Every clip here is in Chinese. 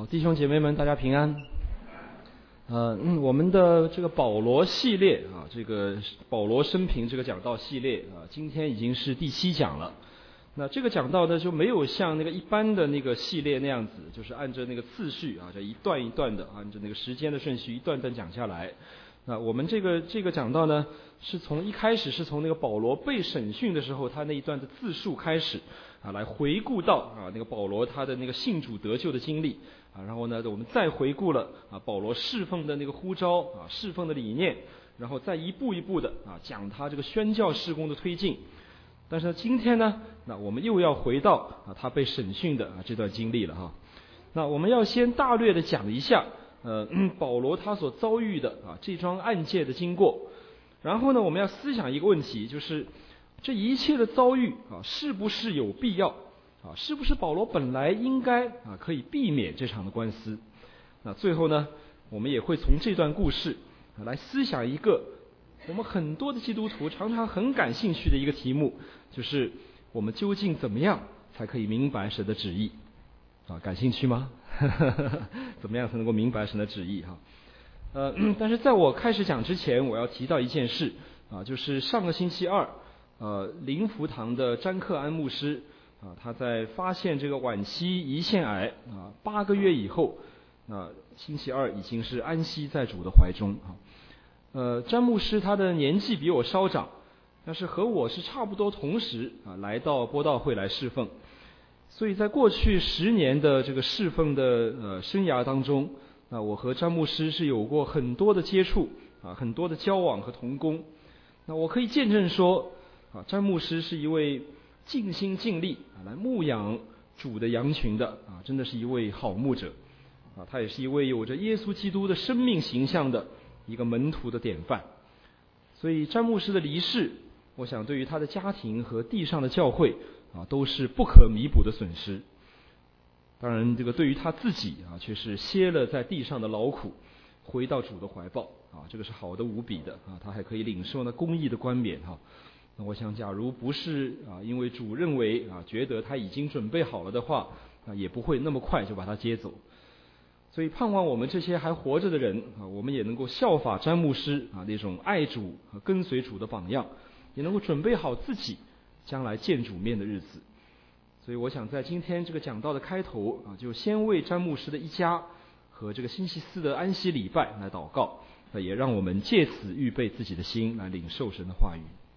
好，弟兄姐妹们，大家平安。我们的这个保罗系列啊，这个保罗生平这个讲道系列啊，今天已经是第7讲了。那这个讲道呢，就没有像那个一般的那个系列那样子，就是按照那个次序啊，这一段一段的，按照那个时间的顺序一段段讲下来。那我们这个讲道呢，是从一开始是从那个保罗被审讯的时候，他那一段的自述开始啊，来回顾到啊那个保罗他的那个信主得救的经历啊，然后呢，我们再回顾了啊保罗侍奉的那个呼召啊，侍奉的理念，然后再一步一步的啊讲他这个宣教事工的推进。但是今天呢，那我们又要回到啊他被审讯的啊这段经历了哈。那我们要先大略的讲一下保罗他所遭遇的啊这桩案件的经过，然后呢，我们要思想一个问题，就是这一切的遭遇啊，是不是有必要啊？是不是保罗本来应该啊可以避免这场的官司？那最后呢，我们也会从这段故事来思想一个我们很多的基督徒常常很感兴趣的一个题目，就是我们究竟怎么样才可以明白神的旨意啊？感兴趣吗？怎么样才能够明白神的旨意哈？但是在我开始讲之前，我要提到一件事啊，就是上个星期二，灵福堂的詹克安牧师啊，他在发现这个晚期胰腺癌啊8个月以后，星期二已经是安息在主的怀中啊。詹牧师他的年纪比我稍长，但是和我是差不多同时啊来到播道会来侍奉，所以在过去10年的这个侍奉的生涯当中，我和詹牧师是有过很多的接触啊，很多的交往和同工。那我可以见证说啊，詹牧师是一位尽心尽力来牧养主的羊群的啊，真的是一位好牧者啊。他也是一位有着耶稣基督的生命形象的一个门徒的典范。所以詹牧师的离世，我想对于他的家庭和地上的教会啊，都是不可弥补的损失。当然，这个对于他自己啊，却是歇了在地上的劳苦，回到主的怀抱啊，这个是好的无比的啊。他还可以领受呢公义的冠冕哈。那我想，假如不是啊，因为主认为啊，觉得他已经准备好了的话啊，也不会那么快就把他接走。所以盼望我们这些还活着的人啊，我们也能够效法詹牧师啊那种爱主和跟随主的榜样，也能够准备好自己将来见主面的日子。所以我想在今天这个讲道的开头啊，就先为詹牧师的一家和这个星期4的安息礼拜来祷告，也让我们借此预备自己的心来领受神的话语。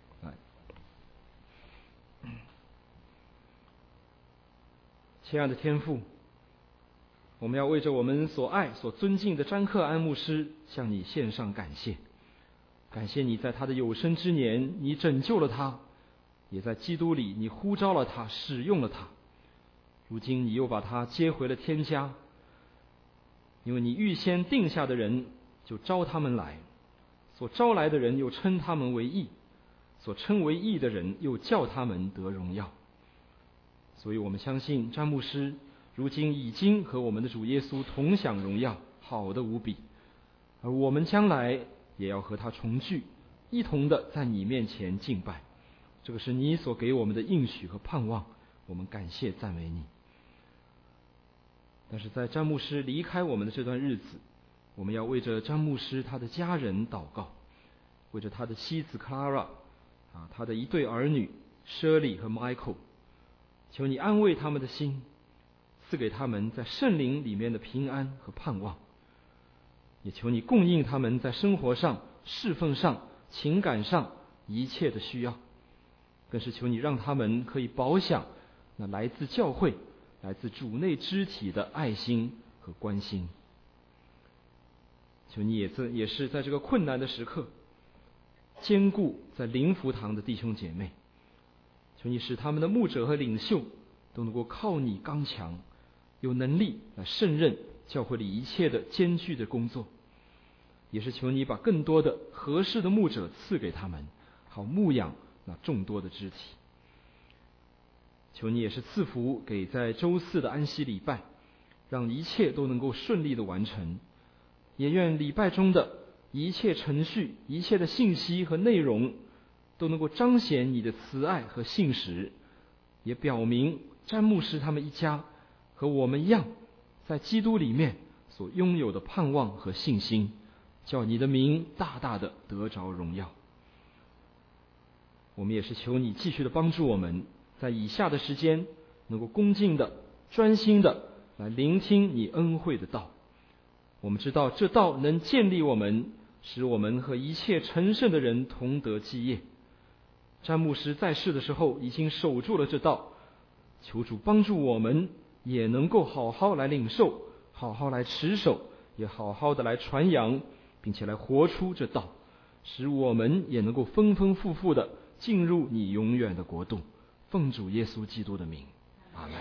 亲爱的天父，我们要为着我们所爱所尊敬的詹克安牧师向你献上感谢。感谢你在他的有生之年你拯救了他，也在基督里你呼召了他，使用了他。如今你又把他接回了天家，因为你预先定下的人就招他们来，所招来的人又称他们为义，所称为义的人又叫他们得荣耀。所以我们相信詹牧师如今已经和我们的主耶稣同享荣耀，好的无比。而我们将来也要和他重聚，一同的在你面前敬拜。这个是你所给我们的应许和盼望，我们感谢赞美你。但是在詹牧师离开我们的这段日子，我们要为着詹牧师他的家人祷告，为着他的妻子 Clara 啊，他的一对儿女 Shirley 和 Michael， 求你安慰他们的心，赐给他们在圣灵里面的平安和盼望，也求你供应他们在生活上、侍奉上、情感上一切的需要，更是求你让他们可以饱享那来自教会、来自主内肢体的爱心和关心。求你也是在这个困难的时刻坚固在灵福堂的弟兄姐妹，求你使他们的牧者和领袖都能够靠你刚强，有能力来胜任教会里一切的艰巨的工作。也是求你把更多的合适的牧者赐给他们，好牧养那众多的肢体。求你也是赐福给在周4的安息礼拜，让一切都能够顺利的完成。也愿礼拜中的一切程序、一切的信息和内容都能够彰显你的慈爱和信实，也表明詹牧师他们一家和我们一样， 在基督里面所拥有的盼望和信心，叫你的名大大的得着荣耀。我们也是求你继续的帮助我们，在以下的时间能够恭敬的、专心的来聆听你恩惠的道。我们知道这道能建立我们，使我们和一切成圣的人同得基业。詹牧师在世的时候已经守住了这道，求主帮助我们也能够好好来领受，好好来持守，也好好的来传扬，并且来活出这道，使我们也能够丰丰富富的进入你永远的国度。奉主耶稣基督的名，阿门。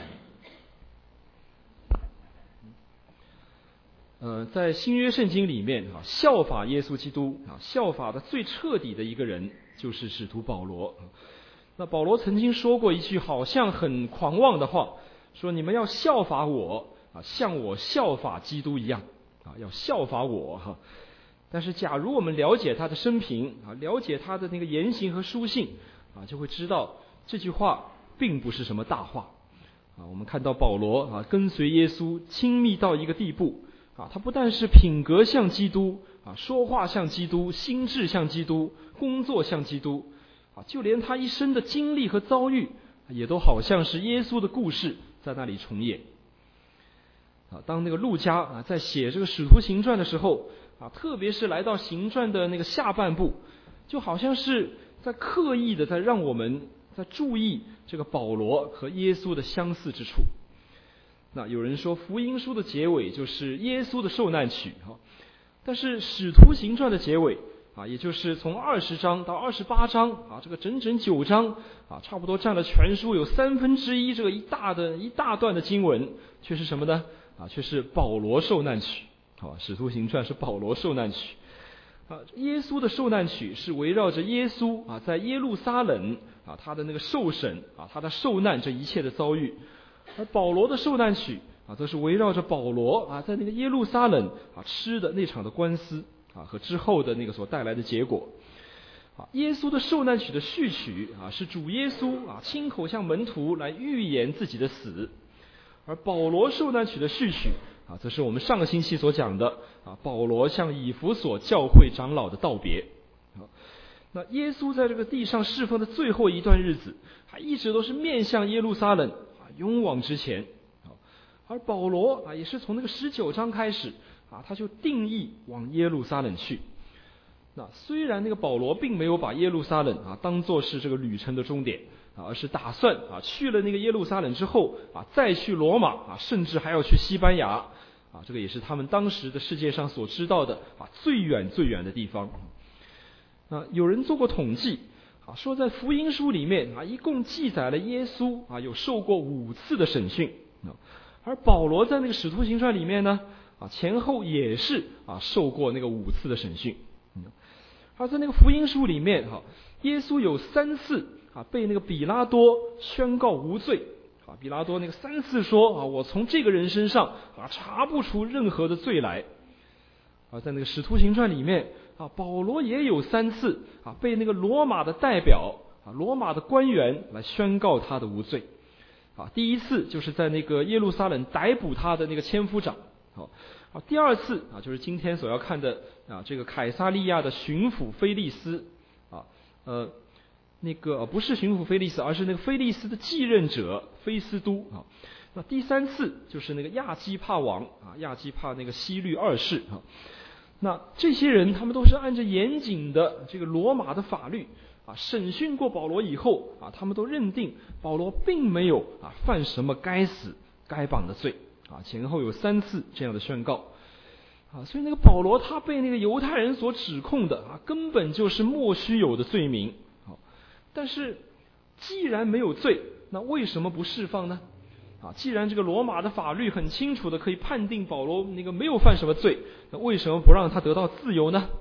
在新约圣经里面效法耶稣基督效法的最彻底的一个人就是使徒保罗。那保罗曾经说过一句好像很狂妄的话，说你们要效法我像我效法基督一样要效法我但是假如我们了解他的生平了解他的那个言行和书信就会知道这句话并不是什么大话我们看到保罗跟随耶稣亲密到一个地步他不但是品格像基督说话像基督，心智像基督，工作像基督就连他一生的经历和遭遇也都好像是耶稣的故事在那里重演当那个路加在写这个使徒行传的时候特别是来到行传的那个下半部，就好像是在刻意的在让我们在注意这个保罗和耶稣的相似之处。那有人说福音书的结尾就是耶稣的受难曲但是使徒行传的结尾也就是从20章到28章这个整整9章差不多占了全书有1/3，这个一大段的经文却是什么呢却是保罗受难曲使徒行传是保罗受难曲耶稣的受难曲是围绕着耶稣在耶路撒冷他的那个受审他的受难这一切的遭遇，而保罗的受难曲则是围绕着保罗在那个耶路撒冷吃的那场的官司和之后的那个所带来的结果。耶稣的受难曲的序曲是主耶稣亲口向门徒来预言自己的死，而保罗受难曲的序曲则是我们上个星期所讲的保罗向以弗所教会长老的道别。那耶稣在这个地上侍奉的最后一段日子一直都是面向耶路撒冷勇往直前，而保罗也是从那个19章开始他就定义往耶路撒冷去。那虽然那个保罗并没有把耶路撒冷当作是这个旅程的终点而是打算去了那个耶路撒冷之后再去罗马甚至还要去西班牙这个也是他们当时的世界上所知道的最远最远的地方。有人做过统计说在福音书里面一共记载了耶稣有受过5次的审讯，而保罗在那个使徒行传里面呢前后也是受过那个5次的审讯。而在那个福音书里面耶稣有3次被那个比拉多宣告无罪比拉多那个3次说我从这个人身上查不出任何的罪来。而在那个使徒行传里面保罗也有3次被那个罗马的代表罗马的官员来宣告他的无罪第一次就是在那个耶路撒冷逮捕他的那个千夫长第二次就是今天所要看的这个凯撒利亚的巡抚菲利斯那个不是巡抚菲利斯，而是那个菲利斯的继任者菲斯都那第3次就是那个亚基帕王亚基帕那个希律2世那这些人他们都是按照严谨的这个罗马的法律审讯过保罗以后他们都认定保罗并没有犯什么该死该绑的罪前后有3次这样的宣告所以那个保罗他被那个犹太人所指控的根本就是莫须有的罪名但是既然没有罪，那为什么不释放呢？既然这个罗马的法律很清楚的可以判定保罗那个没有犯什么罪，那为什么不让他得到自由呢？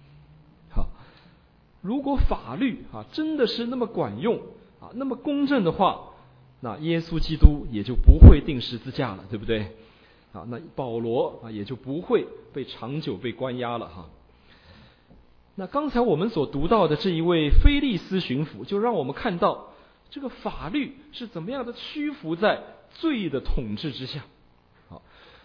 如果法律真的是那么管用那么公正的话，那耶稣基督也就不会钉十字架了，对不对？那保罗也就不会被长久被关押了那刚才我们所读到的这一位菲利斯巡抚，就让我们看到这个法律是怎么样的屈服在罪的统治之下。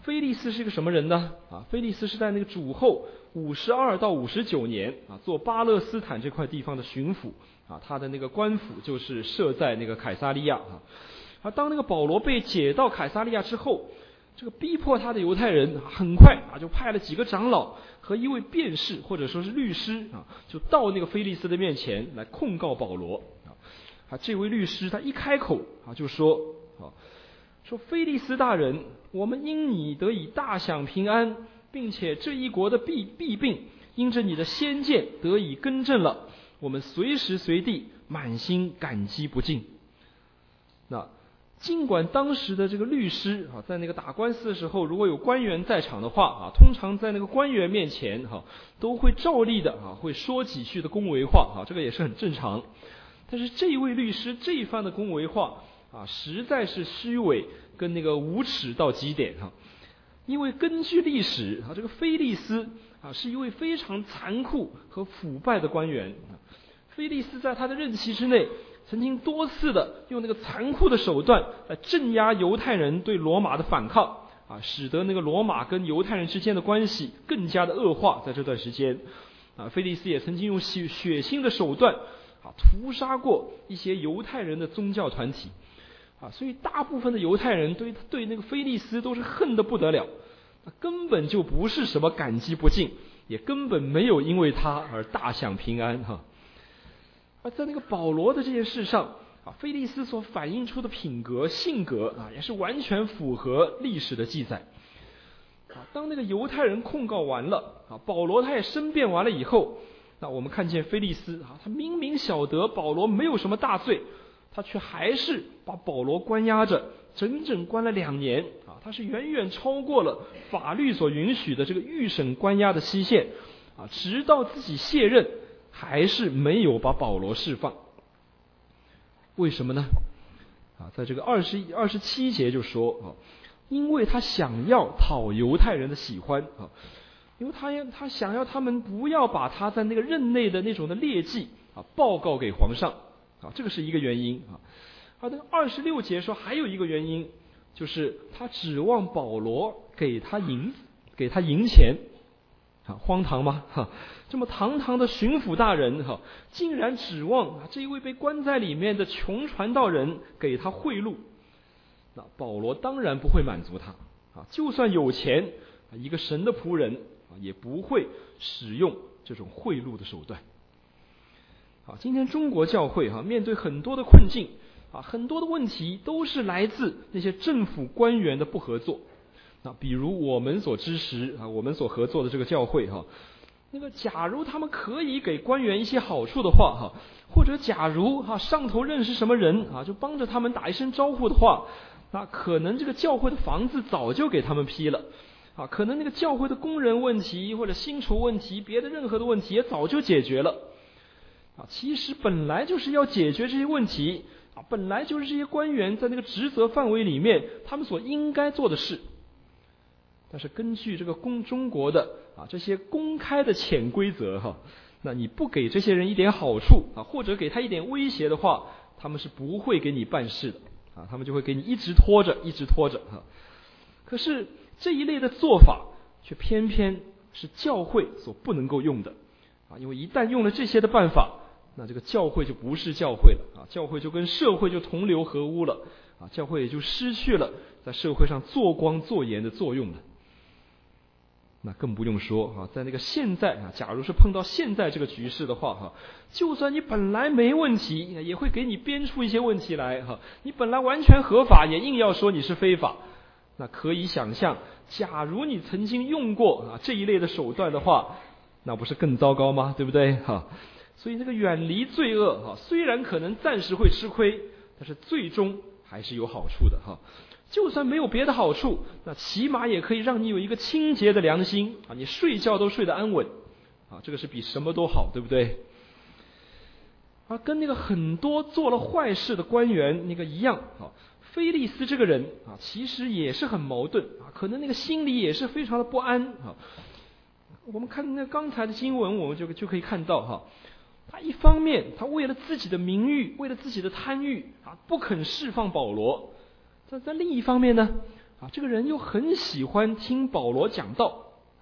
腓力斯是个什么人呢？腓力斯是在那个主后52到59年做巴勒斯坦这块地方的巡抚他的那个官府就是设在那个凯撒利亚当那个保罗被解到凯撒利亚之后，这个逼迫他的犹太人很快就派了几个长老和一位辩士或者说是律师就到那个腓力斯的面前来控告保罗这位律师他一开口就说腓力斯大人，我们因你得以大享平安，并且这一国的弊病因着你的先见得以更正了，我们随时随地满心感激不尽。那尽管当时的这个律师在那个打官司的时候，如果有官员在场的话通常在那个官员面前都会照例的会说几句的恭维话这个也是很正常。但是这一位律师这一番的恭维话实在是虚伪跟那个无耻到极点因为根据历史这个腓力斯是一位非常残酷和腐败的官员。腓力斯在他的任期之内曾经多次的用那个残酷的手段来镇压犹太人对罗马的反抗使得那个罗马跟犹太人之间的关系更加的恶化。在这段时间腓力斯也曾经用血腥的手段屠杀过一些犹太人的宗教团体所以大部分的犹太人对那个腓力斯都是恨得不得了，根本就不是什么感激不尽，也根本没有因为他而大享平安而在那个保罗的这件事上腓力斯所反映出的品格性格也是完全符合历史的记载当那个犹太人控告完了保罗他也申辩完了以后，那我们看见腓力斯他明明晓得保罗没有什么大罪，他却还是把保罗关押着，整整关了2年他是远远超过了法律所允许的这个预审关押的期限直到自己卸任还是没有把保罗释放。为什么呢？在这个27节就说因为他想要讨犹太人的喜欢因为他想要他们不要把他在那个任内的那种的劣迹报告给皇上这个是一个原因那个26节说还有一个原因，就是他指望保罗给他银钱荒唐吗？这么堂堂的巡抚大人竟然指望这一位被关在里面的穷传道人给他贿赂，那保罗当然不会满足他就算有钱，一个神的仆人也不会使用这种贿赂的手段。今天中国教会面对很多的困境很多的问题都是来自那些政府官员的不合作。比如我们所支持我们所合作的这个教会那个假如他们可以给官员一些好处的话或者假如上头认识什么人就帮着他们打一声招呼的话，那可能这个教会的房子早就给他们批了可能那个教会的工人问题或者薪酬问题别的任何的问题也早就解决了其实本来就是要解决这些问题本来就是这些官员在那个职责范围里面他们所应该做的事。但是根据这个中国的这些公开的潜规则那你不给这些人一点好处或者给他一点威胁的话，他们是不会给你办事的他们就会给你一直拖着可是这一类的做法却偏偏是教会所不能够用的因为一旦用了这些的办法，那这个教会就不是教会了教会就跟社会就同流合污了教会也就失去了在社会上做光做盐的作用了。那更不用说在那个现在假如是碰到现在这个局势的话就算你本来没问题，也会给你编出一些问题来你本来完全合法，也硬要说你是非法。那可以想象，假如你曾经用过这一类的手段的话，那不是更糟糕吗？对不对所以这个远离罪恶虽然可能暂时会吃亏，但是最终还是有好处的就算没有别的好处，那起码也可以让你有一个清洁的良心你睡觉都睡得安稳这个是比什么都好，对不对？跟那个很多做了坏事的官员那个一样腓力斯这个人其实也是很矛盾可能那个心里也是非常的不安我们看那刚才的经文，我们就可以看到他一方面他为了自己的名誉，为了自己的贪欲不肯释放保罗，在另一方面呢这个人又很喜欢听保罗讲道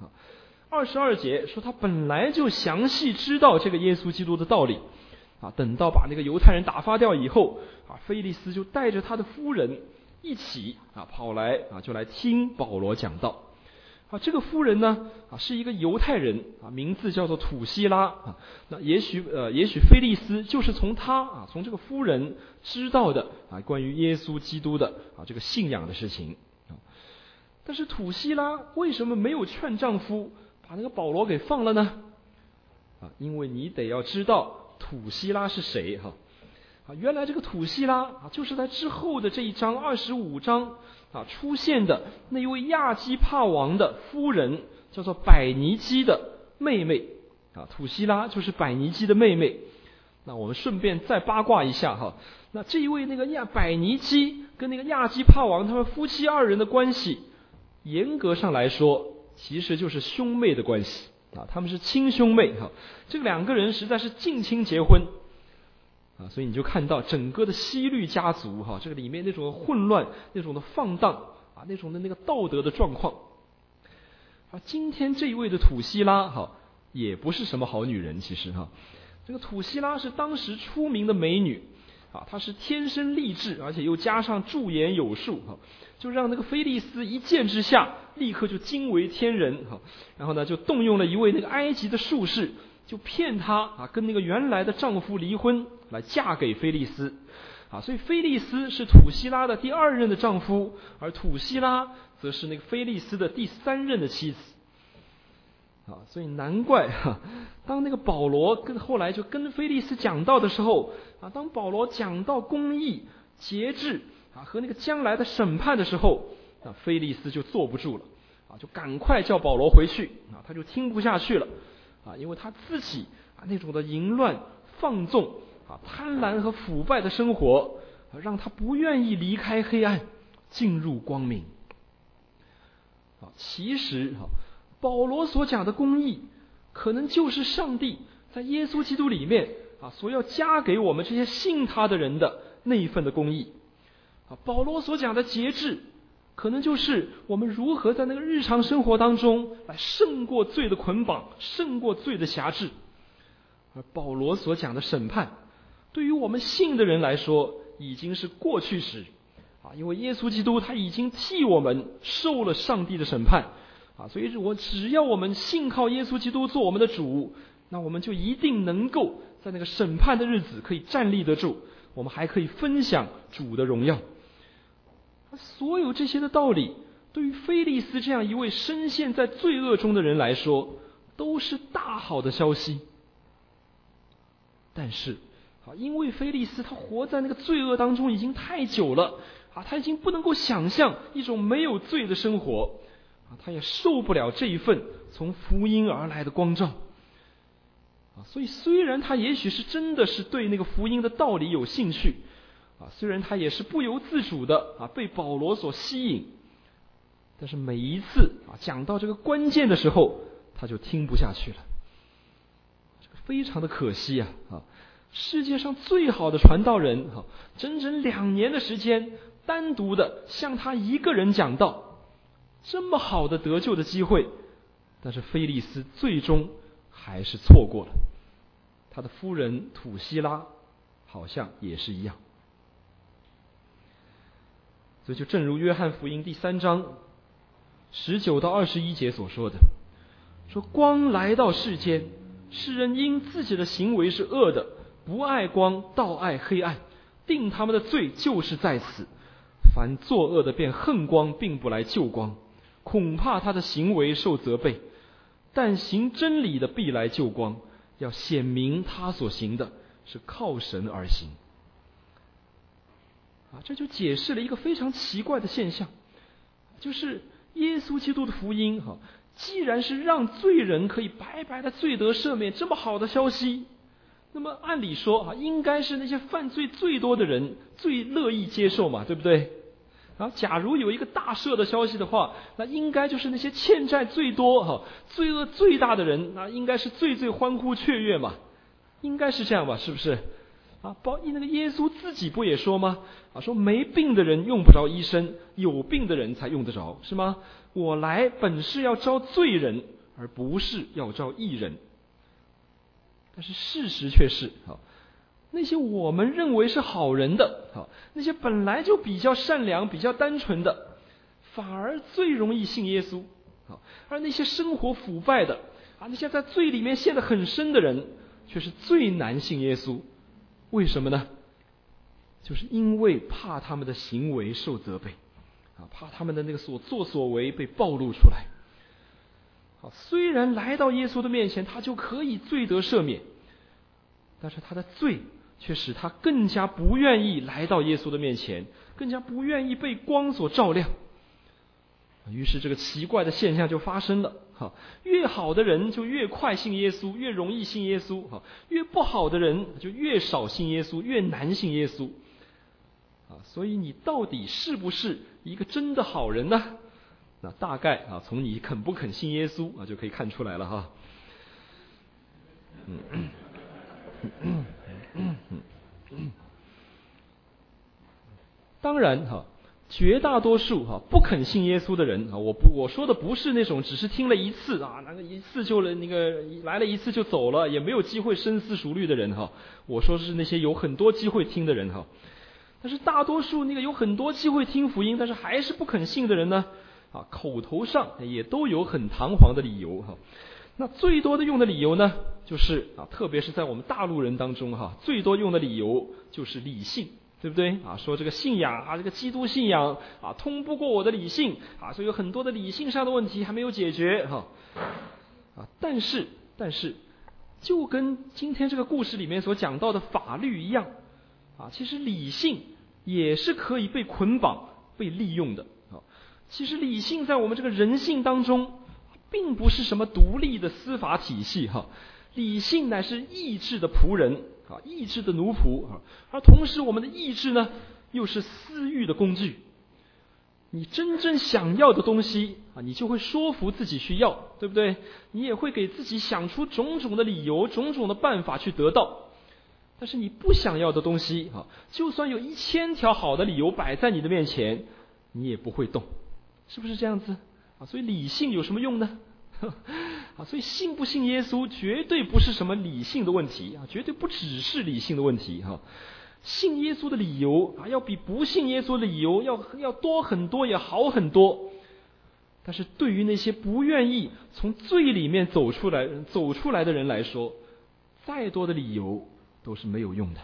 22节说他本来就详细知道这个耶稣基督的道理等到把那个犹太人打发掉以后菲利斯就带着他的夫人一起跑来就来听保罗讲道这个夫人呢是一个犹太人名字叫做土希拉那也许菲利斯就是从他从这个夫人知道的关于耶稣基督的这个信仰的事情但是土希拉为什么没有劝丈夫把那个保罗给放了呢因为你得要知道土希拉是谁原来这个土希拉就是在之后的这一章25章出现的那一位亚基帕王的夫人叫做百尼基的妹妹土希拉就是百尼基的妹妹。那我们顺便再八卦一下那这一位那个百尼基跟那个亚基帕王他们夫妻二人的关系严格上来说其实就是兄妹的关系他们是亲兄妹这个两个人实在是近亲结婚所以你就看到整个的希律家族这个里面那种混乱那种的放荡那种的那个道德的状况今天这一位的土希拉也不是什么好女人其实这个土希拉是当时出名的美女她是天生丽质而且又加上驻颜有术就让那个菲利斯一见之下立刻就惊为天人然后呢就动用了一位那个埃及的术士就骗她跟那个原来的丈夫离婚来嫁给菲利斯所以菲利斯是土希拉的第2任的丈夫而土希拉则是那个菲利斯的第3任的妻子所以难怪当那个保罗后来就跟菲利斯讲道的时候当保罗讲到公义节制和那个将来的审判的时候菲利斯就坐不住了就赶快叫保罗回去他就听不下去了因为他自己那种的淫乱放纵贪婪和腐败的生活让他不愿意离开黑暗进入光明其实保罗所讲的公义可能就是上帝在耶稣基督里面所要加给我们这些信他的人的那一份的公义保罗所讲的节制可能就是我们如何在那个日常生活当中来胜过罪的捆绑胜过罪的辖制而保罗所讲的审判对于我们信的人来说已经是过去时因为耶稣基督他已经替我们受了上帝的审判所以只要我们信靠耶稣基督做我们的主那我们就一定能够在那个审判的日子可以站立得住我们还可以分享主的荣耀所有这些的道理对于菲利斯这样一位深陷在罪恶中的人来说都是大好的消息但是因为菲利斯他活在那个罪恶当中已经太久了他已经不能够想象一种没有罪的生活他也受不了这一份从福音而来的光照所以虽然他也许是真的是对那个福音的道理有兴趣虽然他也是不由自主的被保罗所吸引但是每一次讲到这个关键的时候他就听不下去了这个非常的可惜世界上最好的传道人整整2年的时间单独的向他一个人讲道这么好的得救的机会但是菲利斯最终还是错过了他的夫人土希拉好像也是一样所以就正如约翰福音第3章19到21节所说的说光来到世间世人因自己的行为是恶的不爱光倒爱黑暗定他们的罪就是在此凡作恶的便恨光并不来救光恐怕他的行为受责备但行真理的必来救光要显明他所行的是靠神而行这就解释了一个非常奇怪的现象就是耶稣基督的福音既然是让罪人可以白白的罪得赦免这么好的消息那么按理说应该是那些犯罪最多的人最乐意接受嘛对不对假如有一个大赦的消息的话那应该就是那些欠债最多罪恶最大的人那应该是最欢呼雀跃嘛应该是这样吧是不是那个耶稣自己不也说吗？说没病的人用不着医生，有病的人才用得着，是吗？我来本是要招罪人，而不是要招义人。但是事实却是，那些我们认为是好人的，那些本来就比较善良、比较单纯的，反而最容易信耶稣。而那些生活腐败的，那些在罪里面陷得很深的人，却是最难信耶稣。为什么呢？就是因为怕他们的行为受责备，怕他们的那个所作所为被暴露出来。虽然来到耶稣的面前，他就可以罪得赦免，但是他的罪却使他更加不愿意来到耶稣的面前，更加不愿意被光所照亮。于是这个奇怪的现象就发生了，越好的人就越快信耶稣，越容易信耶稣，越不好的人就越少信耶稣，越难信耶稣。所以你到底是不是一个真的好人呢？那大概从你肯不肯信耶稣就可以看出来了哈。当然绝大多数不肯信耶稣的人我说的不是那种只是听了一次那个一次就来了一次就走了，也没有机会深思熟虑的人我说是那些有很多机会听的人但是大多数那个有很多机会听福音，但是还是不肯信的人呢口头上也都有很堂皇的理由那最多的用的理由呢，就是特别是在我们大陆人当中最多用的理由就是理性，对不对说这个信仰这个基督信仰通不过我的理性所以有很多的理性上的问题还没有解决但是就跟今天这个故事里面所讲到的法律一样其实理性也是可以被捆绑被利用的其实理性在我们这个人性当中并不是什么独立的司法体系理性乃是意志的仆人意志的奴仆而同时我们的意志呢又是私欲的工具。你真正想要的东西你就会说服自己去要，对不对？你也会给自己想出种种的理由，种种的办法去得到。但是你不想要的东西就算有1000条好的理由摆在你的面前，你也不会动，是不是这样子所以理性有什么用呢所以信不信耶稣绝对不是什么理性的问题绝对不只是理性的问题信耶稣的理由要比不信耶稣的理由要多很多，也好很多。但是对于那些不愿意从罪里面走出来的人来说，再多的理由都是没有用的。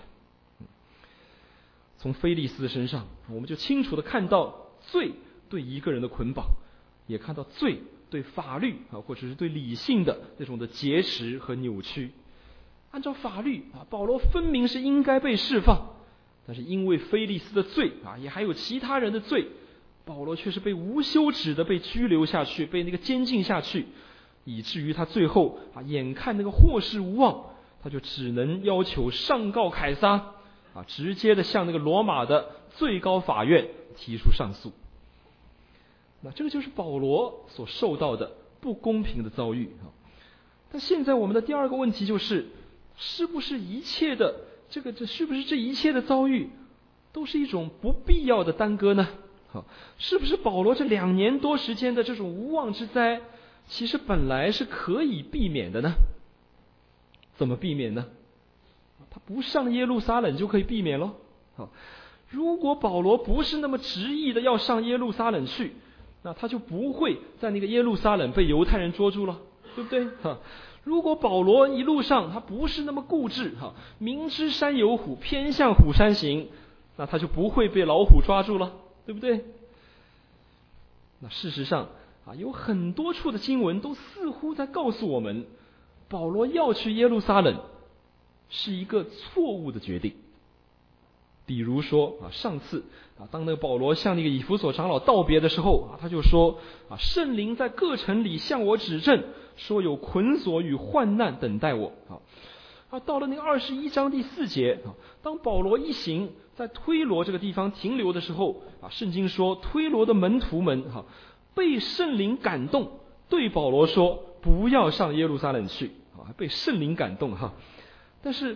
从菲利斯身上我们就清楚地看到罪对一个人的捆绑，也看到罪对法律或者是对理性的那种的劫持和扭曲。按照法律保罗分明是应该被释放，但是因为菲利斯的罪也还有其他人的罪，保罗却是被无休止的被拘留下去，被那个监禁下去，以至于他最后眼看那个获释无望，他就只能要求上告凯撒直接的向那个罗马的最高法院提出上诉。那这个就是保罗所受到的不公平的遭遇但现在我们的第二个问题就是，是不是这一切的遭遇都是一种不必要的耽搁呢？是不是保罗这2年多时间的这种无妄之灾，其实本来是可以避免的呢？怎么避免呢？他不上耶路撒冷就可以避免咯。如果保罗不是那么执意的要上耶路撒冷去，那他就不会在那个耶路撒冷被犹太人捉住了，对不对？如果保罗一路上他不是那么固执明知山有虎偏向虎山行，那他就不会被老虎抓住了，对不对？那事实上有很多处的经文都似乎在告诉我们，保罗要去耶路撒冷是一个错误的决定。比如说上次当那个保罗向那个以弗所长老道别的时候他就说圣灵在各城里向我指证，说有捆锁与患难等待我到了那个21章第4节当保罗一行在推罗这个地方停留的时候圣经说推罗的门徒们被圣灵感动，对保罗说不要上耶路撒冷去被圣灵感动但是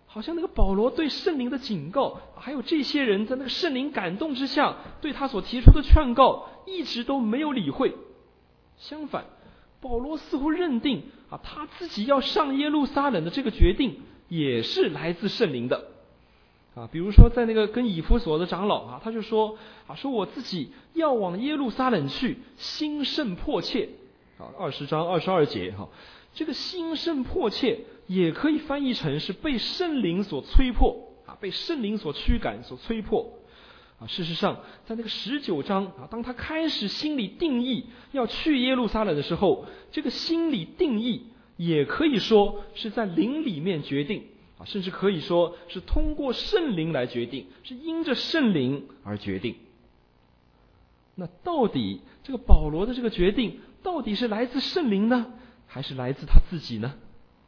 好像那个保罗对圣灵的警告，还有这些人在那个圣灵感动之下对他所提出的劝告，一直都没有理会。相反，保罗似乎认定他自己要上耶路撒冷的这个决定也是来自圣灵的。比如说在那个跟以弗所的长老他就说我自己要往耶路撒冷去，心甚迫切。20章22节这个心甚迫切也可以翻译成是被圣灵所催迫被圣灵所驱赶所催迫。事实上在那个19章当他开始心里定义要去耶路撒冷的时候，这个心理定义也可以说是在灵里面决定甚至可以说是通过圣灵来决定，是因着圣灵而决定。那到底这个保罗的这个决定到底是来自圣灵呢，还是来自他自己呢？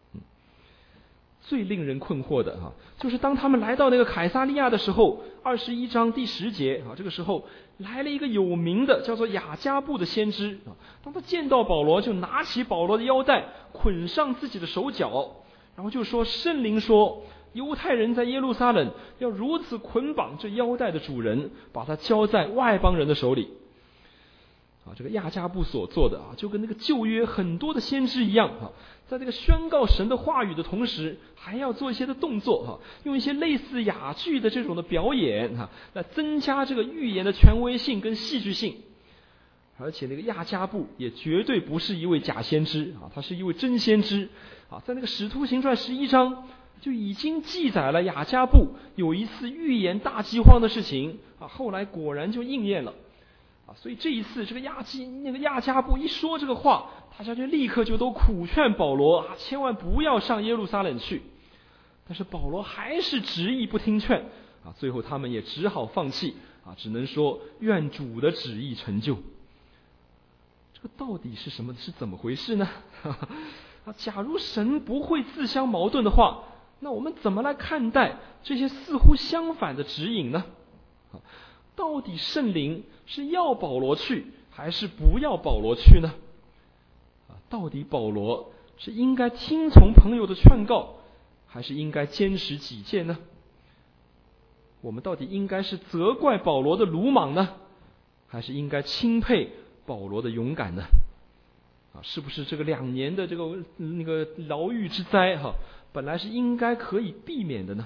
最令人困惑的就是当他们来到那个凯撒利亚的时候，21章第10节这个时候来了一个有名的叫做雅加布的先知当他见到保罗，就拿起保罗的腰带捆上自己的手脚，然后就说圣灵说犹太人在耶路撒冷要如此捆绑这腰带的主人，把他交在外邦人的手里。这个亚加布所做的就跟那个旧约很多的先知一样在这个宣告神的话语的同时，还要做一些的动作用一些类似哑剧的这种的表演来增加这个预言的权威性跟戏剧性。而且那个亚加布也绝对不是一位假先知他是一位真先知在那个使徒行传11章就已经记载了亚加布有一次预言大饥荒的事情后来果然就应验了所以这一次这个亚加布一说这个话，大家就立刻就都苦劝保罗千万不要上耶路撒冷去。但是保罗还是执意不听劝最后他们也只好放弃只能说愿主的旨意成就。这个到底是怎么回事呢？假如神不会自相矛盾的话，那我们怎么来看待这些似乎相反的指引呢？到底圣灵是要保罗去还是不要保罗去呢？到底保罗是应该听从朋友的劝告，还是应该坚持己见呢？我们到底应该是责怪保罗的鲁莽呢，还是应该钦佩保罗的勇敢呢？是不是这个2年的这个那个牢狱之灾本来是应该可以避免的呢？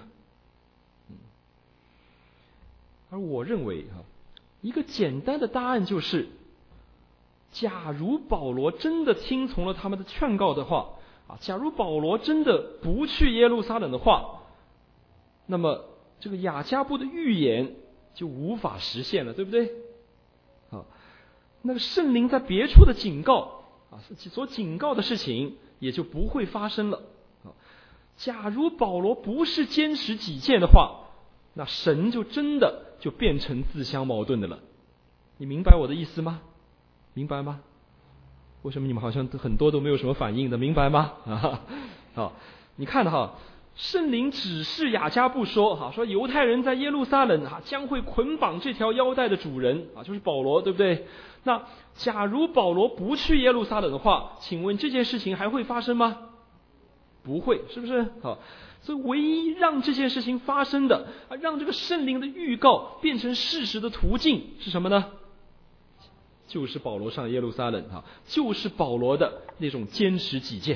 而我认为一个简单的答案就是，假如保罗真的听从了他们的劝告的话假如保罗真的不去耶路撒冷的话，那么这个雅加布的预言就无法实现了，对不对？那个圣灵在别处的警告所警告的事情也就不会发生了。假如保罗不是坚持己见的话，那神就真的就变成自相矛盾的了。你明白我的意思吗？明白吗？为什么你们好像很多都没有什么反应的？明白吗？你看圣灵指示雅加布说犹太人在耶路撒冷将会捆绑这条腰带的主人就是保罗，对不对？那假如保罗不去耶路撒冷的话，请问这件事情还会发生吗？不会，是不是？所以唯一让这件事情发生的让这个圣灵的预告变成事实的途径是什么呢？就是保罗上耶路撒冷就是保罗的那种坚持己见。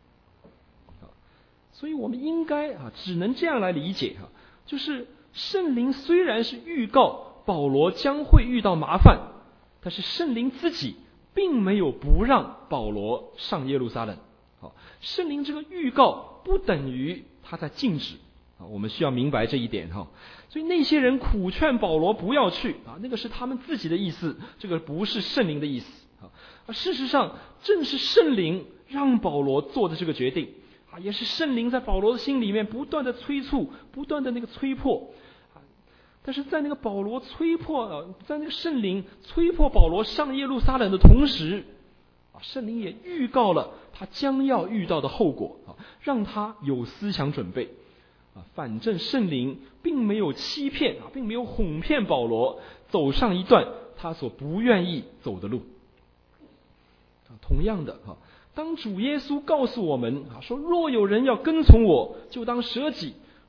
所以我们应该只能这样来理解就是圣灵虽然是预告保罗将会遇到麻烦，但是圣灵自己并没有不让保罗上耶路撒冷。圣灵这个预告不等于他在禁止我们需要明白这一点所以那些人苦劝保罗不要去那个是他们自己的意思，这个不是圣灵的意思而事实上正是圣灵让保罗做的这个决定也是圣灵在保罗的心里面不断的催促，不断的那个催迫但是在那个保罗催迫在那个圣灵催迫保罗上耶路撒冷的同时圣灵也预告了他将要遇到的后果让他有思想准备反正圣灵并没有欺骗并没有哄骗保罗走上一段他所不愿意走的路。同样的当主耶稣告诉我们说若有人要跟从我，就当舍己，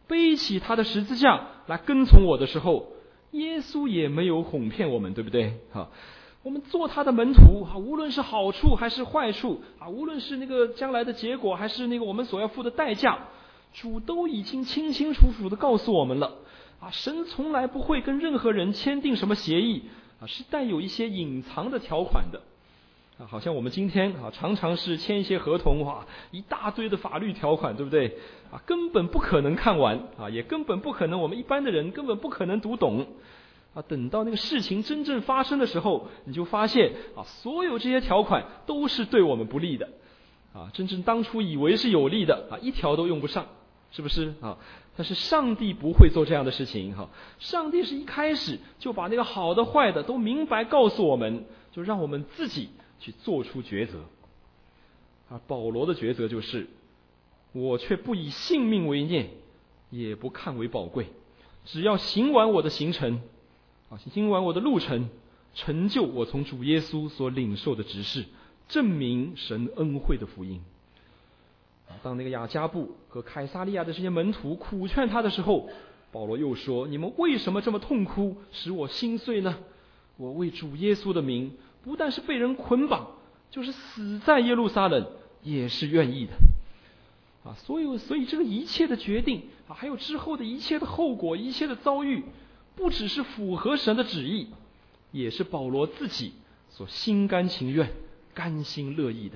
背起他的十字架来跟从我的时候，耶稣也没有哄骗我们，对不对？我们做他的门徒，无论是好处还是坏处，无论是那个将来的结果，还是那个我们所要付的代价，主都已经清清楚楚地告诉我们了。神从来不会跟任何人签订什么协议，是带有一些隐藏的条款的。好像我们今天常常是签一些合同，一大堆的法律条款，对不对？根本不可能看完，也根本不可能，我们一般的人根本不可能读懂。等到那个事情真正发生的时候，你就发现所有这些条款都是对我们不利的，真正当初以为是有利的，一条都用不上，是不是？但是上帝不会做这样的事情，上帝是一开始就把那个好的坏的都明白告诉我们，就让我们自己去做出抉择。保罗的抉择就是：我却不以性命为念，也不看为宝贵，只要行完我的行程，行完我的路程，成就我从主耶稣所领受的职事，证明神恩惠的福音。当那个雅加布和凯撒利亚的这些门徒苦劝他的时候，保罗又说：你们为什么这么痛哭，使我心碎呢？我为主耶稣的名，不但是被人捆绑，就是死在耶路撒冷也是愿意的。所以这个一切的决定，还有之后的一切的后果，一切的遭遇，不只是符合神的旨意，也是保罗自己所心甘情愿、甘心乐意的。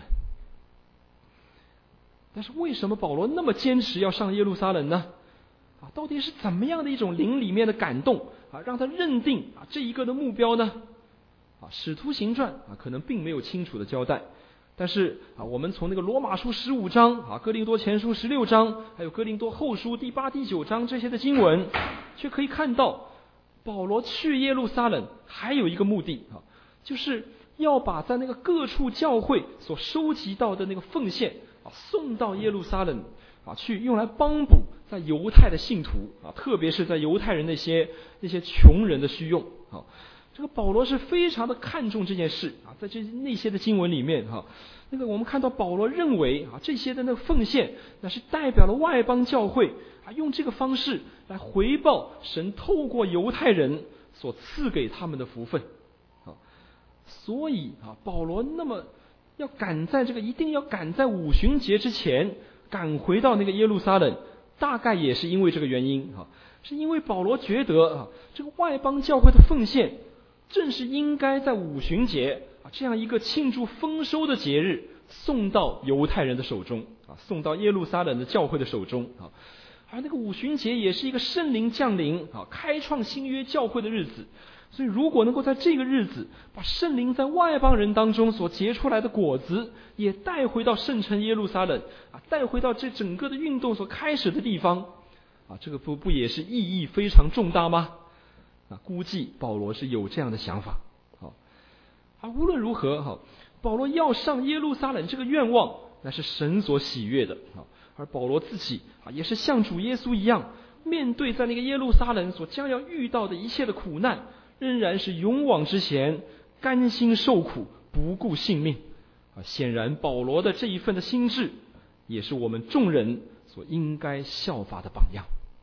但是为什么保罗那么坚持要上耶路撒冷呢？到底是怎么样的一种灵里面的感动让他认定这一个的目标呢？使徒行传可能并没有清楚的交代，但是我们从那个罗马书15章哥林多前书16章，还有哥林多后书第8、第9章这些的经文，却可以看到保罗去耶路撒冷还有一个目的，就是要把在那个各处教会所收集到的那个奉献送到耶路撒冷去用来帮补在犹太的信徒特别是在犹太人那些穷人的需用。这个保罗是非常的看重这件事在那些的经文里面那个我们看到保罗认为这些的那个奉献，那是代表了外邦教会用这个方式来回报神透过犹太人所赐给他们的福分。所以保罗那么一定要赶在五旬节之前赶回到那个耶路撒冷，大概也是因为这个原因是因为保罗觉得这个外邦教会的奉献正是应该在五旬节这样一个庆祝丰收的节日送到犹太人的手中送到耶路撒冷的教会的手中而那个五旬节也是一个圣灵降临开创新约教会的日子。所以如果能够在这个日子把圣灵在外邦人当中所结出来的果子也带回到圣城耶路撒冷带回到这整个的运动所开始的地方这个不也是意义非常重大吗？估计保罗是有这样的想法。无论如何保罗要上耶路撒冷这个愿望，那是神所喜悦的而保罗自己也是像主耶稣一样，面对在那个耶路撒冷所将要遇到的一切的苦难，仍然是勇往直前，甘心受苦，不顾性命显然保罗的这一份的心志，也是我们众人所应该效法的榜样。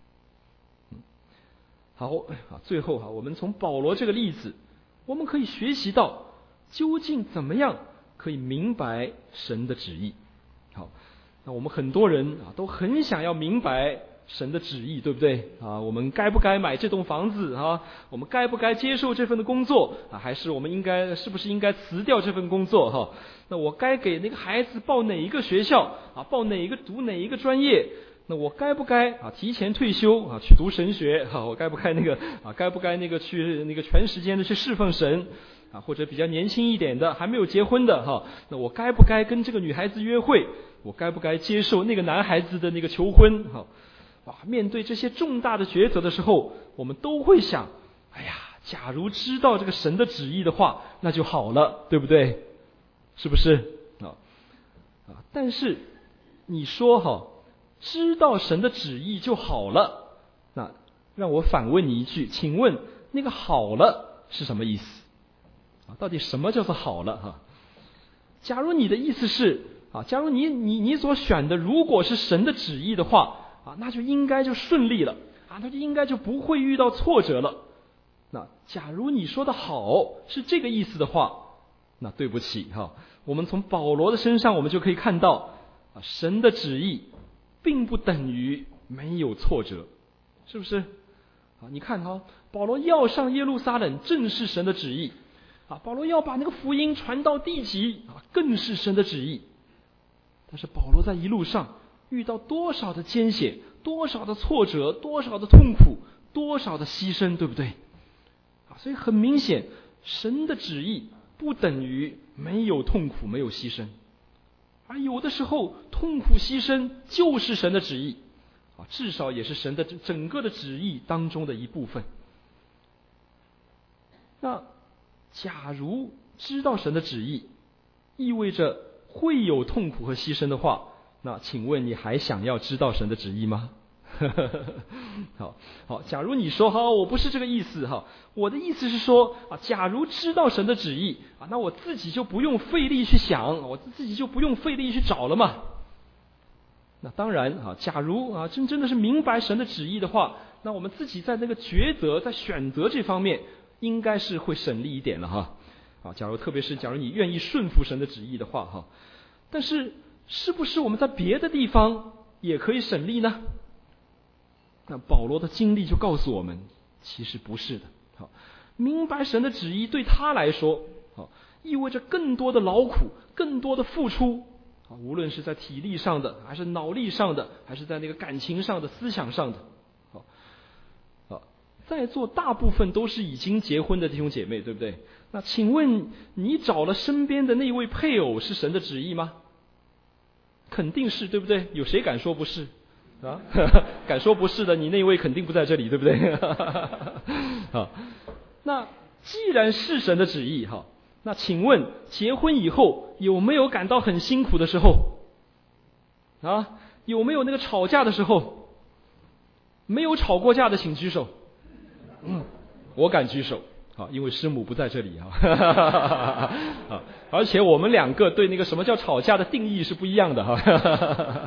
好最后我们从保罗这个例子，我们可以学习到究竟怎么样可以明白神的旨意。那我们很多人都很想要明白神的旨意，对不对我们该不该买这栋房子我们该不该接受这份的工作还是我们是不是应该辞掉这份工作那我该给那个孩子报哪一个学校读哪一个专业？那我该不该提前退休去读神学我该不该去那个全时间的去侍奉神或者比较年轻一点的还没有结婚的那我该不该跟这个女孩子约会？我该不该接受那个男孩子的那个求婚？面对这些重大的抉择的时候，我们都会想，假如知道这个神的旨意的话，那就好了，对不对？是不是但是你说知道神的旨意就好了，那让我反问你一句，请问那个好了是什么意思到底什么叫做好了假如你的意思是假如你所选的如果是神的旨意的话， 那就应该就顺利了那就应该就不会遇到挫折了。那假如你说的好是这个意思的话，那对不起我们从保罗的身上我们就可以看到神的旨意并不等于没有挫折，是不是你看保罗要上耶路撒冷正是神的旨意保罗要把那个福音传到地极更是神的旨意。但是保罗在一路上遇到多少的艰险，多少的挫折，多少的痛苦，多少的牺牲，对不对所以很明显神的旨意不等于没有痛苦没有牺牲，而有的时候痛苦牺牲就是神的旨意至少也是神的整个的旨意当中的一部分。那假如知道神的旨意意味着会有痛苦和牺牲的话，那请问你还想要知道神的旨意吗？好，假如你说我不是这个意思我的意思是说假如知道神的旨意那我自己就不用费力去想，我自己就不用费力去找了嘛。那当然假如真的是明白神的旨意的话，那我们自己在那个抉择在选择这方面应该是会省力一点了特别是假如你愿意顺服神的旨意的话但是是不是我们在别的地方也可以省力呢？那保罗的经历就告诉我们其实不是的明白神的旨意对他来说意味着更多的劳苦，更多的付出无论是在体力上的，还是脑力上的，还是在那个感情上的，思想上的在座大部分都是已经结婚的弟兄姐妹，对不对？那请问你找了身边的那位配偶是神的旨意吗？肯定是，对不对？有谁敢说不是敢说不是的，你那位肯定不在这里，对不对？那既然是神的旨意那请问结婚以后有没有感到很辛苦的时候有没有那个吵架的时候？没有吵过架的请举手。我敢举手因为师母不在这里而且我们两个对那个什么叫吵架的定义是不一样的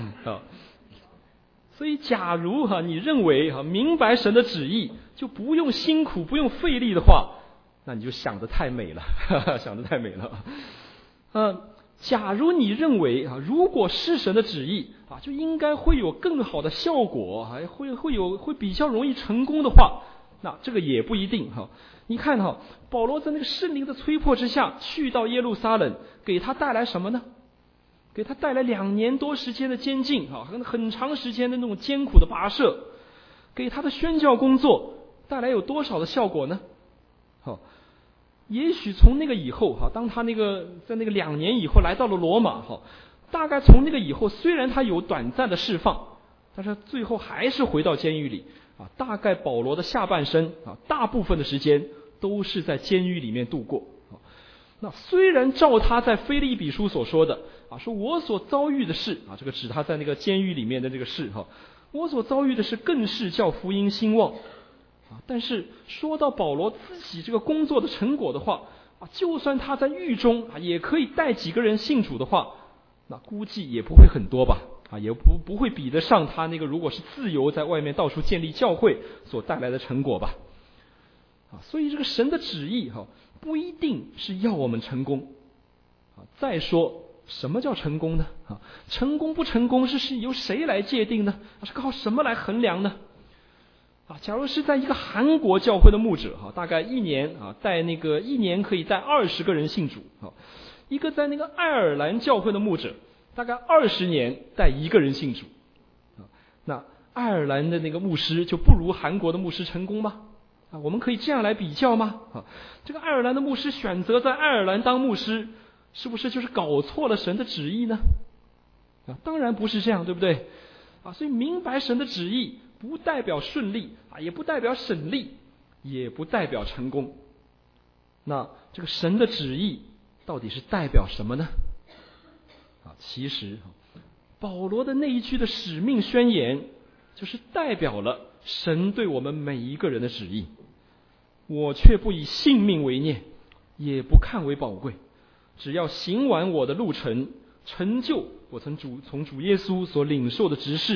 所以假如你认为明白神的旨意就不用辛苦不用费力的话，那你就想得太美了想得太美了假如你认为如果是神的旨意就应该会有更好的效果，还会比较容易成功的话，那这个也不一定你看保罗在那个圣灵的催迫之下去到耶路撒冷，给他带来什么呢？给他带来2年多时间的监禁很长时间的那种艰苦的跋涉，给他的宣教工作带来有多少的效果呢？也许从那个以后当他在那个2年以后来到了罗马大概从那个以后，虽然他有短暂的释放，但是最后还是回到监狱里大概保罗的下半生大部分的时间都是在监狱里面度过那虽然照他在腓立比书所说的说我所遭遇的事这个指他在那个监狱里面的这个事我所遭遇的事更是叫福音兴旺但是说到保罗自己这个工作的成果的话就算他在狱中也可以带几个人信主的话，那估计也不会很多吧也不会比得上他那个如果是自由在外面到处建立教会所带来的成果吧所以这个神的旨意不一定是要我们成功再说什么叫成功呢成功不成功是由谁来界定呢是靠什么来衡量呢假如是在一个韩国教会的牧者大概1年带那个1年可以带20个人信主一个在那个爱尔兰教会的牧者大概20年带1个人信主那爱尔兰的那个牧师就不如韩国的牧师成功吗我们可以这样来比较吗这个爱尔兰的牧师选择在爱尔兰当牧师，是不是就是搞错了神的旨意呢当然不是这样，对不对所以明白神的旨意不代表顺利也不代表省力，也不代表成功。那这个神的旨意到底是代表什么呢其实保罗的那一句的使命宣言就是代表了神对我们每一个人的旨意。我却不以性命为念，也不看为宝贵，只要行完我的路程，成就我从主耶稣所领受的职事，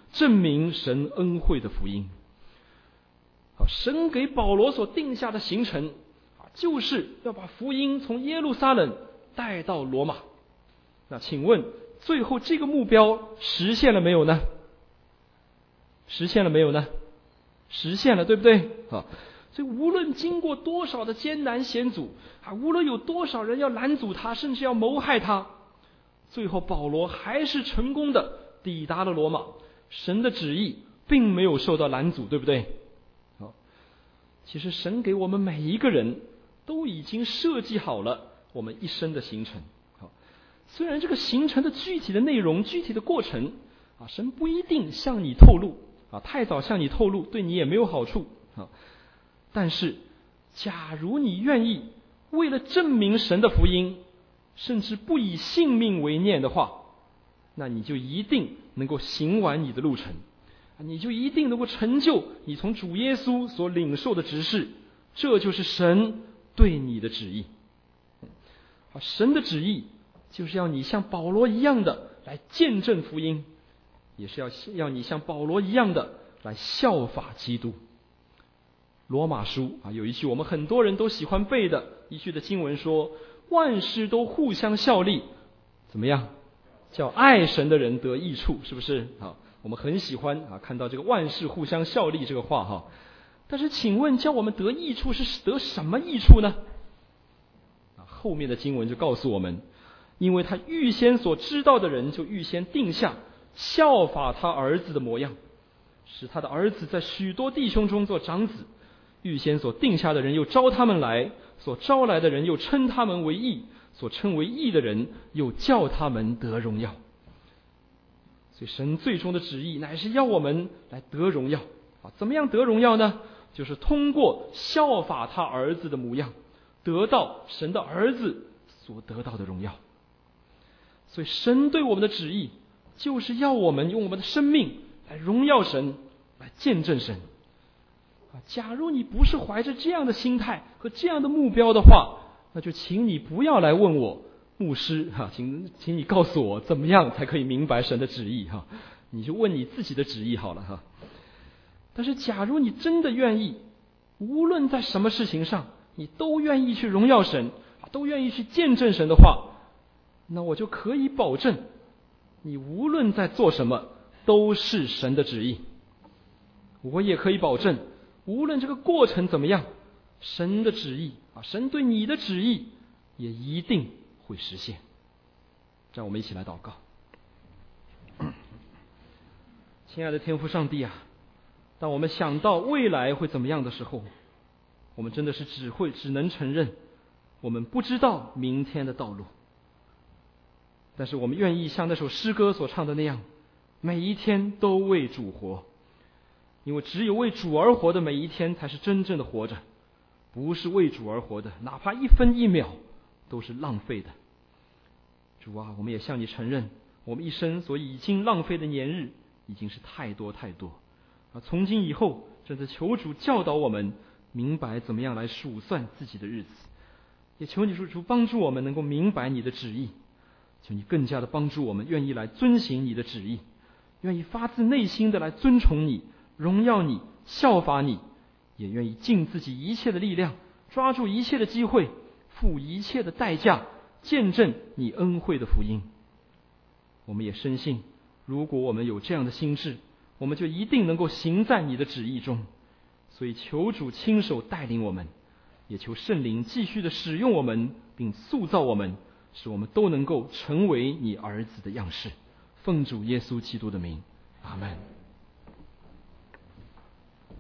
证明神恩惠的福音。神给保罗所定下的行程，就是要把福音从耶路撒冷带到罗马。那请问最后这个目标实现了没有呢？实现了没有呢？实现了，对不对？所以无论经过多少的艰难险阻，无论有多少人要拦阻他，甚至要谋害他，最后保罗还是成功的抵达了罗马。神的旨意并没有受到拦阻，对不对？其实神给我们每一个人都已经设计好了我们一生的行程。虽然这个行程的具体的内容、具体的过程神不一定向你透露太早向你透露对你也没有好处但是假如你愿意为了证明神的福音，甚至不以性命为念的话，那你就一定能够行完你的路程，你就一定能够成就你从主耶稣所领受的职事。这就是神对你的旨意。神的旨意就是要你像保罗一样的来见证福音，也是要你像保罗一样的来效法基督。罗马书有一句我们很多人都喜欢背的一句的经文说，万事都互相效力，怎么样？叫爱神的人得益处，是不是？我们很喜欢看到这个万事互相效力这个话但是请问叫我们得益处是得什么益处呢？后面的经文就告诉我们，因为他预先所知道的人就预先定下效法他儿子的模样，使他的儿子在许多弟兄中做长子。预先所定下的人又招他们来，所招来的人又称他们为义，所称为义的人又叫他们得荣耀。所以神最终的旨意乃是要我们来得荣耀怎么样得荣耀呢？就是通过效法他儿子的模样，得到神的儿子所得到的荣耀。所以神对我们的旨意就是要我们用我们的生命来荣耀神，来见证神。假如你不是怀着这样的心态和这样的目标的话，那就请你不要来问我牧师请你告诉我怎么样才可以明白神的旨意你就问你自己的旨意好了但是假如你真的愿意，无论在什么事情上你都愿意去荣耀神，都愿意去见证神的话，那我就可以保证你无论在做什么都是神的旨意。我也可以保证无论这个过程怎么样，神的旨意神对你的旨意也一定会实现。让我们一起来祷告。亲爱的天父上帝当我们想到未来会怎么样的时候，我们真的是只能承认我们不知道明天的道路。但是我们愿意像那首诗歌所唱的那样，每一天都为主活，因为只有为主而活的每一天才是真正的活着，不是为主而活的，哪怕一分一秒都是浪费的。主我们也向你承认，我们一生所已经浪费的年日已经是太多太多从今以后真的求主教导我们明白怎么样来数算自己的日子，也求你主帮助我们能够明白你的旨意，求你更加的帮助我们愿意来遵行你的旨意，愿意发自内心的来尊崇你，荣耀你，效法你，也愿意尽自己一切的力量，抓住一切的机会，付一切的代价，见证你恩惠的福音。我们也深信，如果我们有这样的心志，我们就一定能够行在你的旨意中。所以求主亲手带领我们，也求圣灵继续的使用我们，并塑造我们，使我们都能够成为你儿子的样式。奉主耶稣基督的名，阿们。